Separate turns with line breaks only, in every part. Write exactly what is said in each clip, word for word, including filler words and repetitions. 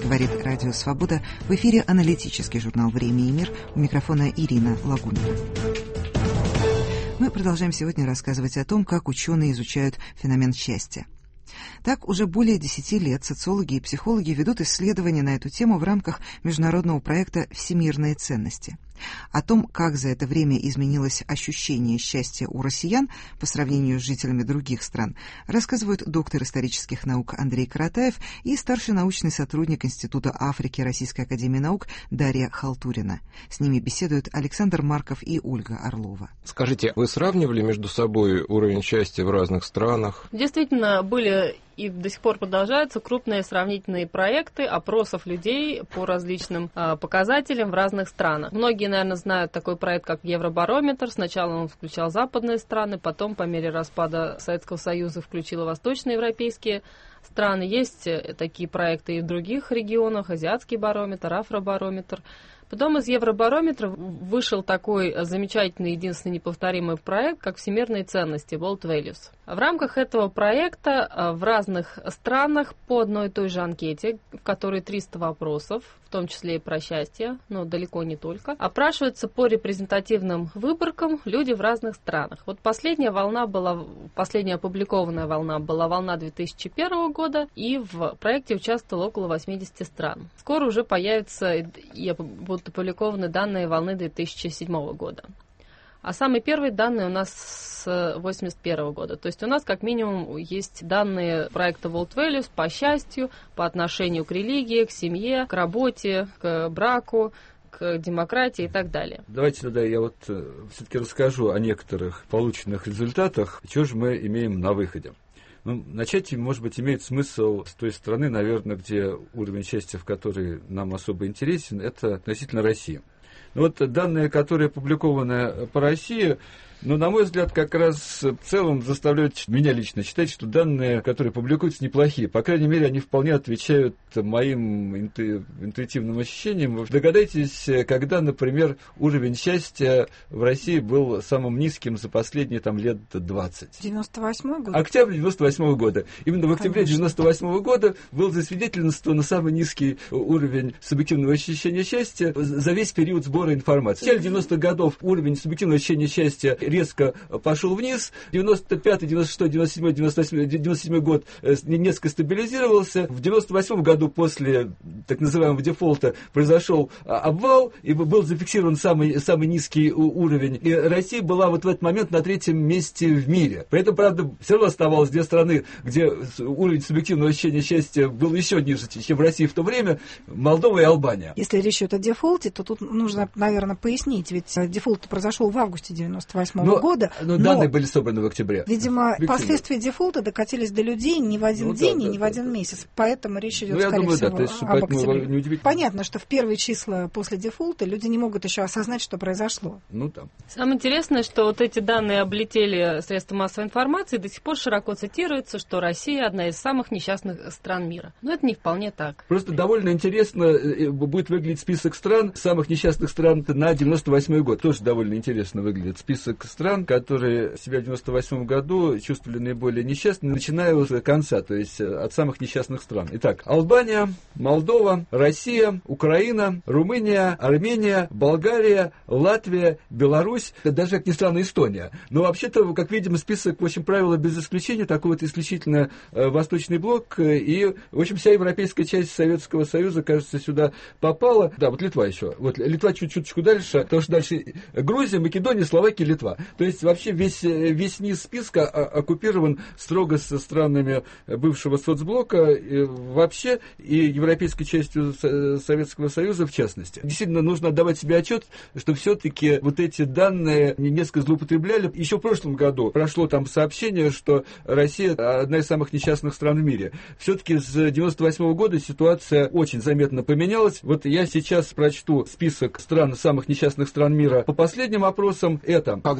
Говорит Радио Свобода. В эфире аналитический журнал «Время и мир». У микрофона Ирина Лагунова. Мы продолжаем сегодня рассказывать о том, как ученые изучают феномен счастья. Так, уже более десяти лет социологи и психологи ведут исследования на эту тему в рамках международного проекта «Всемирные ценности». О том, как за это время изменилось ощущение счастья у россиян по сравнению с жителями других стран, рассказывают доктор исторических наук Андрей Каратаев и старший научный сотрудник Института Африки Российской академии наук Дарья Халтурина. С ними беседуют Александр Марков и Ольга Орлова.
Скажите, вы сравнивали между собой уровень счастья в разных странах?
Действительно, были и до сих пор продолжаются крупные сравнительные проекты опросов людей по различным э, показателям в разных странах. Многие, наверное, знают такой проект, как Евробарометр. Сначала он включал западные страны, потом, по мере распада Советского Союза, включил восточноевропейские страны. Есть такие проекты и в других регионах: Азиатский барометр, Афробарометр. Потом из Евробарометра вышел такой замечательный, единственный неповторимый проект, как «Всемирные ценности» World Values. В рамках этого проекта в разных странах по одной и той же анкете, в которой триста вопросов, в том числе и про счастье, но далеко не только, опрашиваются по репрезентативным выборкам люди в разных странах. Вот последняя волна была, последняя опубликованная волна была волна две тысячи первого года, и в проекте участвовало около восьмидесяти стран. Скоро уже появятся и будут опубликованы данные волны две тысячи седьмого года. А самые первые данные у нас с восемьдесят первого года. То есть у нас как минимум есть данные проекта World Values по счастью, по отношению к религии, к семье, к работе, к браку, к демократии и так далее.
Давайте тогда я вот э, все-таки расскажу о некоторых полученных результатах, что же мы имеем на выходе. Ну, начать, может быть, имеет смысл с той страны, наверное, где уровень счастья, в которой нам особо интересен, это относительно России. Ну, вот данные, которые опубликованы по России, ну, на мой взгляд, как раз в целом заставляют меня лично считать, что данные, которые публикуются, неплохие. По крайней мере, они вполне отвечают моим инту... интуитивным ощущениям. Вы догадайтесь, когда, например, уровень счастья в России был самым низким за последние там, лет двадцать.
девяносто восьмой год?
Октябрь девяносто восьмого года. Именно в октябре девяносто восьмого года был засвидетельствован самый низкий уровень субъективного ощущения счастья за весь период сбора информации. В начале девяностых годов уровень субъективного ощущения счастья резко пошел вниз. девяносто пятый, девяносто шестой, девяносто седьмой, девяносто восьмой, девяносто седьмой год несколько стабилизировался. В девяносто восьмом году после так называемого дефолта произошел обвал, и был зафиксирован самый, самый низкий уровень. И Россия была вот в этот момент на третьем месте в мире. При этом, правда, все равно оставалось две страны, где уровень субъективного ощущения счастья был еще ниже, чем в России в то время: Молдова и Албания.
Если речь идет о дефолте, то тут нужно, наверное, пояснить, ведь дефолт произошел в августе девяносто восьмого
Но,
года.
но, но данные были собраны в октябре.
Видимо, последствия дефолта докатились до людей не в один ну, день да, и не да, в один да, месяц. Поэтому речь идет, ну, скорее думаю, всего, да, есть, об октябре. Понятно, что в первые числа после дефолта люди не могут еще осознать, что произошло.
Ну, да.
Самое интересное, что вот эти данные облетели средства массовой информации, и до сих пор широко цитируется, что Россия одна из самых несчастных стран мира. Но это не вполне так.
Просто довольно интересно будет выглядеть список стран, самых несчастных стран на девяносто восьмой год. Тоже довольно интересно выглядит список стран, которые себя в девяносто восьмом году чувствовали наиболее несчастными, начиная с конца, то есть от самых несчастных стран. Итак, Албания, Молдова, Россия, Украина, Румыния, Армения, Болгария, Латвия, Беларусь, даже, как ни странно, Эстония. Но вообще-то, как видим, список, в общем, правила без исключения, такой вот исключительно э, восточный блок, э, и, в общем, вся европейская часть Советского Союза, кажется, сюда попала. Да, вот Литва еще. Вот Литва чуть-чуточку дальше, потому что дальше Грузия, Македония, Словакия, Литва. То есть вообще весь, весь низ списка оккупирован строго со странами бывшего соцблока и вообще, и европейской частью Советского Союза в частности. Действительно, нужно отдавать себе отчет, что все-таки вот эти данные несколько злоупотребляли. Еще в прошлом году прошло там сообщение, что Россия одна из самых несчастных стран в мире. Все-таки с девяносто восьмого года ситуация очень заметно поменялась. Вот я сейчас прочту список стран, самых несчастных стран мира. По последним опросам это...
Когда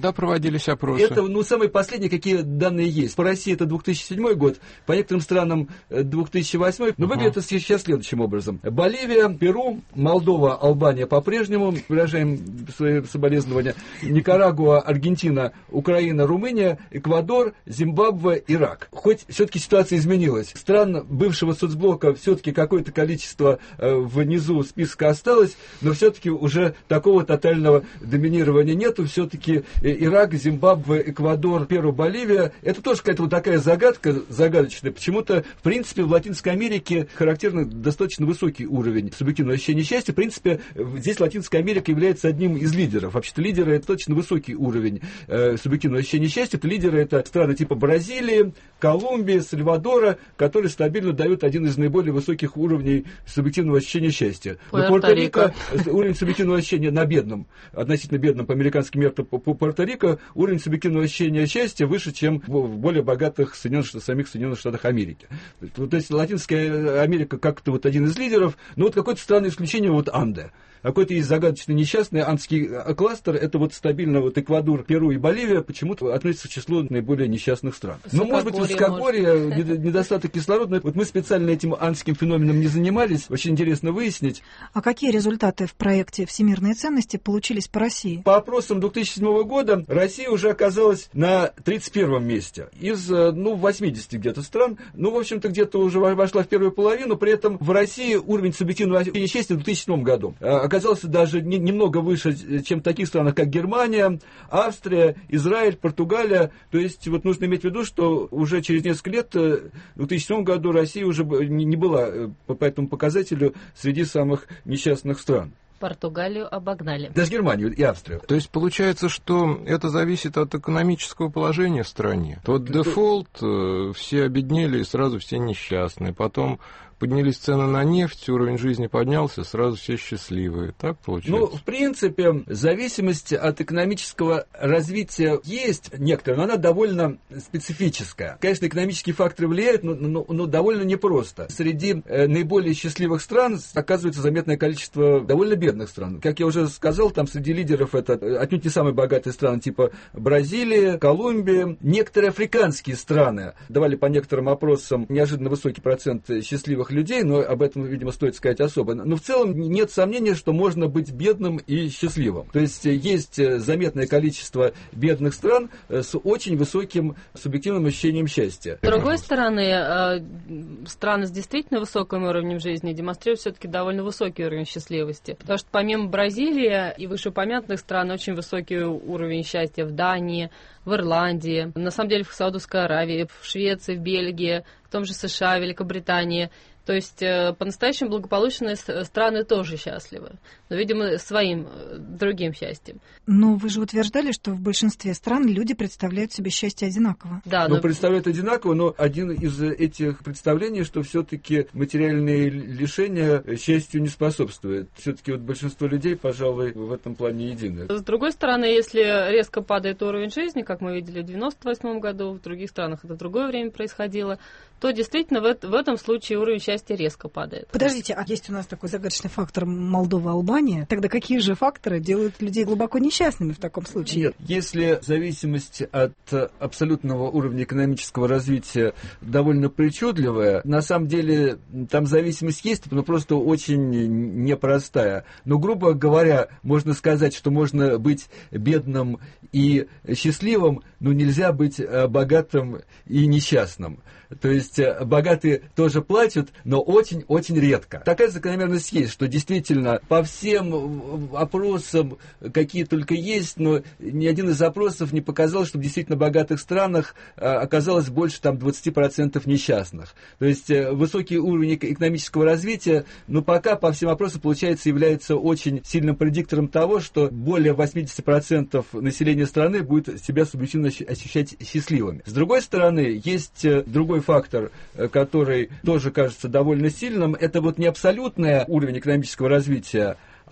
когда проводились опросы?
Это, ну, самые последние, какие данные есть. По России это две тысячи седьмой год, по некоторым странам две тысячи восьмой. Но выглядит это сейчас следующим образом. Боливия, Перу, Молдова, Албания по-прежнему, выражаем свои соболезнования, Никарагуа, Аргентина, Украина, Румыния, Эквадор, Зимбабве, Ирак. Хоть все-таки ситуация изменилась. Стран бывшего соцблока все-таки какое-то количество э, внизу списка осталось, но все-таки уже такого тотального доминирования нету. Все-таки Ирак, Зимбабве, Эквадор, Перу, Боливия, это тоже какая-то вот такая загадка, загадочная. Почему-то, в принципе, в Латинской Америке характерно достаточно высокий уровень субъективного ощущения счастья. В принципе, здесь Латинская Америка является одним из лидеров. Вообще-то лидеры — это достаточно высокий уровень э, субъективного ощущения счастья. Это лидеры — это страны типа Бразилии, Колумбии, Сальвадора, которые стабильно дают один из наиболее высоких уровней субъективного ощущения счастья. Пуэрто-Рико уровень субъективного ощущения на бедном, относительно бедном по американским меркам, по Пуэрто-Рико уровень субъективного ощущения счастья выше, чем в более богатых Соединенных, самих Соединенных Штатах Америки. То есть Латинская Америка как-то вот один из лидеров, но вот какое-то странное исключение вот Анде. Какой-то есть загадочно несчастный андский кластер, это вот стабильно вот Эквадор, Перу и Боливия почему-то относятся к числу наиболее несчастных стран. Ну, может быть, высокогорье, недостаток кислорода. Вот мы специально этим андским феноменом не занимались, очень интересно выяснить.
А какие результаты в проекте «Всемирные ценности» получились по России?
По опросам две тысячи седьмого года Россия уже оказалась на тридцать первом месте из, ну, восьмидесяти где-то стран. Ну, в общем-то, где-то уже вошла в первую половину, при этом в России уровень субъективного ощущения счастья в две тысячи седьмом году оказался даже не, немного выше, чем в таких странах, как Германия, Австрия, Израиль, Португалия. То есть вот нужно иметь в виду, что уже через несколько лет, в две тысячи седьмом году, Россия уже не была по этому показателю среди самых несчастных стран.
Португалию обогнали.
Даже Германию и Австрию.
То есть получается, что это зависит от экономического положения в стране. Тот дефолт, все обеднели и сразу все несчастные. Потом поднялись цены на нефть, уровень жизни поднялся, сразу все счастливые. Так получается?
Ну, в принципе, зависимость от экономического развития есть некоторая, но она довольно специфическая. Конечно, экономические факторы влияют, но, но, но довольно непросто. Среди э, наиболее счастливых стран оказывается заметное количество довольно бедных стран. Как я уже сказал, там среди лидеров это отнюдь не самые богатые страны, типа Бразилия, Колумбия. Некоторые африканские страны давали по некоторым опросам неожиданно высокий процент счастливых людей, но об этом, видимо, стоит сказать особо. Но в целом нет сомнения, что можно быть бедным и счастливым. То есть есть заметное количество бедных стран с очень высоким субъективным ощущением счастья.
С другой стороны, страны с действительно высоким уровнем жизни демонстрируют все-таки довольно высокий уровень счастливости. Потому что помимо Бразилии и вышеупомянутых стран очень высокий уровень счастья в Дании, в Ирландии, на самом деле в Саудовской Аравии, в Швеции, в Бельгии, в том же США, Великобритании. То есть по-настоящему благополучные страны тоже счастливы, но, видимо, своим другим счастьем.
Но вы же утверждали, что в большинстве стран люди представляют себе счастье одинаково.
Да,
но...
но
представляют одинаково, но один из этих представлений, что все-таки материальные лишения счастью не способствуют. Все-таки вот большинство людей, пожалуй, в этом плане едины.
С другой стороны, если резко падает уровень жизни, как мы видели в девяносто восьмом году, в других странах это в другое время происходило, то действительно в, в этом случае уровень счастья резко падает.
Подождите, а есть у нас такой загадочный фактор Молдова, Албания? Тогда какие же факторы делают людей глубоко несчастными в таком случае?
Нет, если зависимость от абсолютного уровня экономического развития довольно причудливая, на самом деле там зависимость есть, но просто очень непростая. Но, грубо говоря, можно сказать, что можно быть бедным и счастливым, но нельзя быть богатым и несчастным. То есть богатые тоже платят, но очень-очень редко. Такая закономерность есть, что действительно по всем опросам, какие только есть, но ни один из опросов не показал, что в действительно богатых странах оказалось больше там, двадцать процентов несчастных. То есть высокий уровень экономического развития, но пока по всем опросам, получается, является очень сильным предиктором того, что более восемьдесят процентов населения страны будет себя субъективно ощущать счастливыми. С другой стороны, есть другой фактор, который тоже кажется довольно сильным, это вот не абсолютный уровень экономического развития,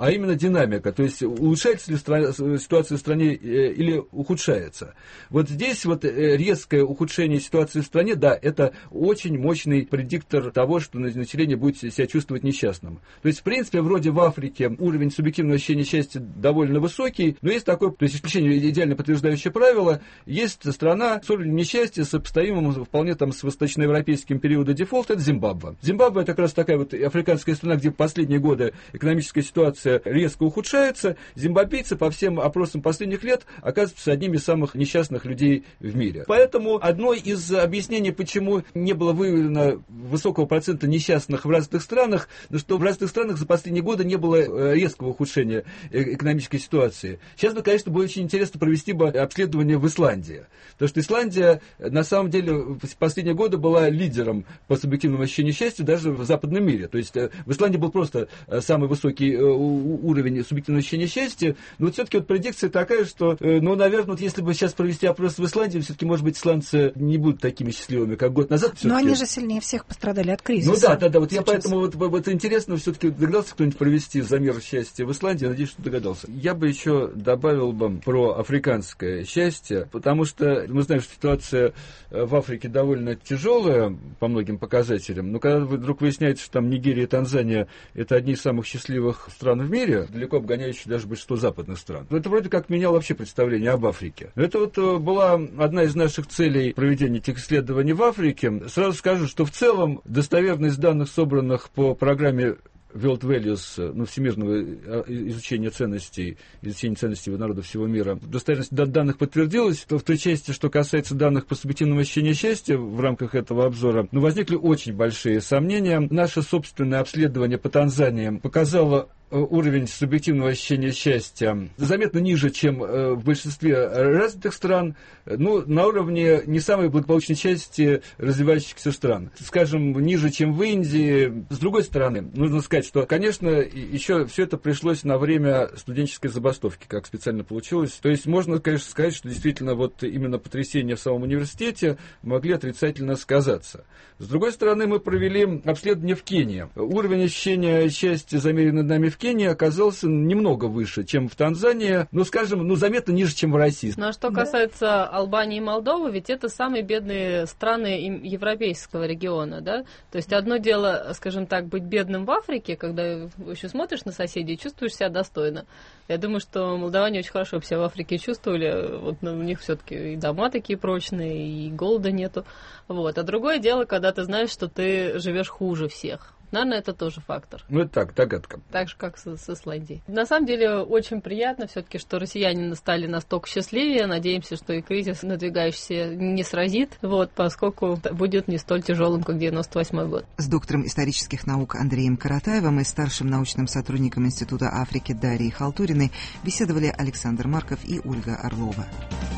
а именно динамика, то есть улучшается ли стра- ситуация в стране э, или ухудшается. Вот здесь вот э, резкое ухудшение ситуации в стране, да, это очень мощный предиктор того, что население будет себя чувствовать несчастным. То есть, в принципе, вроде в Африке уровень субъективного ощущения счастья довольно высокий, но есть такое, то есть исключение идеально подтверждающее правило, есть страна с уровнем несчастья, сопоставимым вполне там с восточноевропейским периодом дефолта, это Зимбабве. Зимбабве это как раз такая вот африканская страна, где в последние годы экономическая ситуация резко ухудшается. Зимбабвийцы по всем опросам последних лет оказываются одними из самых несчастных людей в мире. Поэтому одно из объяснений, почему не было выявлено высокого процента несчастных в развитых странах, но что в развитых странах за последние годы не было резкого ухудшения экономической ситуации. Сейчас бы, конечно, было очень интересно провести бы обследование в Исландии. Потому что Исландия, на самом деле, в последние годы была лидером по субъективному ощущению счастья даже в западном мире. То есть в Исландии был просто самый высокий уровень субъективного ощущения счастья. Но вот все-таки вот предикция такая, что, ну, наверное, вот если бы сейчас провести опрос в Исландии, все-таки, может быть, исландцы не будут такими счастливыми, как год назад.
Но они же сильнее всех пострадали от кризиса.
Ну да, да, да. Вот сейчас. Я поэтому вот, вот интересно, все-таки догадался кто-нибудь провести замер счастья в Исландии? Надеюсь, что догадался. Я бы еще добавил бы про африканское счастье, потому что мы знаем, что ситуация в Африке довольно тяжелая по многим показателям, но когда вдруг выясняется, что там Нигерия и Танзания это одни из самых счастливых стран в мире, далеко обгоняющие даже большинство западных стран, это вроде как меняло вообще представление об Африке. Это вот была одна из наших целей проведения этих исследований в Африке. Сразу скажу, что в целом достоверность данных, собранных по программе World Values, ну, всемирного изучения ценностей, изучения ценностей народов всего мира, достоверность данных подтвердилась, то в той части, что касается данных по субъективному ощущению счастья в рамках этого обзора, ну, возникли очень большие сомнения. Наше собственное обследование по Танзании показало уровень субъективного ощущения счастья заметно ниже, чем в большинстве развитых стран, ну, на уровне не самой благополучной части развивающихся стран. Скажем, ниже, чем в Индии. С другой стороны, нужно сказать, что, конечно, еще все это пришлось на время студенческой забастовки, как специально получилось. То есть можно, конечно, сказать, что действительно вот именно потрясения в самом университете могли отрицательно сказаться. С другой стороны, мы провели обследование в Кении. Уровень ощущения счастья, замеренный нами в Кении, оказался немного выше, чем в Танзании, но, скажем, ну, заметно ниже, чем в России.
Ну, а что касается Албании и Молдовы, ведь это самые бедные страны европейского региона, да? То есть одно дело, скажем так, быть бедным в Африке, когда еще смотришь на соседей и чувствуешь себя достойно. Я думаю, что молдаване очень хорошо себя в Африке чувствовали. Вот у них все-таки и дома такие прочные, и голода нету. Вот. А другое дело, когда ты знаешь, что ты живешь хуже всех. Наверное, это тоже фактор.
Ну, это так, догадка.
Так же, как с, с Исландией. На самом деле, очень приятно все-таки, что россияне стали настолько счастливее. Надеемся, что и кризис надвигающийся не сразит, вот, поскольку будет не столь тяжелым, как девяносто восьмой год.
С доктором исторических наук Андреем Каратаевым и старшим научным сотрудником Института Африки Дарьей Халтуриной беседовали Александр Марков и Ольга Орлова.